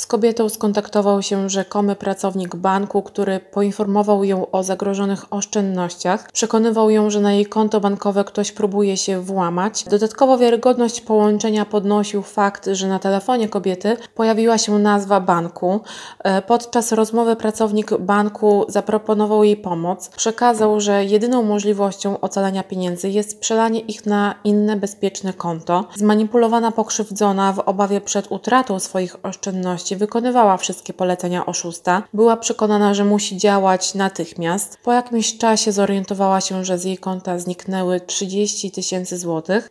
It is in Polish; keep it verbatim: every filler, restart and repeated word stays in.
Z kobietą skontaktował się rzekomy pracownik banku, który poinformował ją o zagrożonych oszczędnościach. Przekonywał ją, że na jej konto bankowe ktoś próbuje się włamać. Dodatkowo wiarygodność połączenia podnosił fakt, że na telefonie kobiety pojawiła się nazwa banku. Podczas rozmowy pracownik banku zaproponował jej pomoc. Przekazał, że jedyną możliwością ocalenia pieniędzy jest przelanie ich na inne bezpieczne konto. Zmanipulowana pokrzywdzona w obawie przed utratą swoich oszczędności wykonywała wszystkie polecenia oszusta. Była przekonana, że musi działać natychmiast. Po jakimś czasie zorientowała się, że z jej konta zniknęły trzydzieści tysięcy złotych.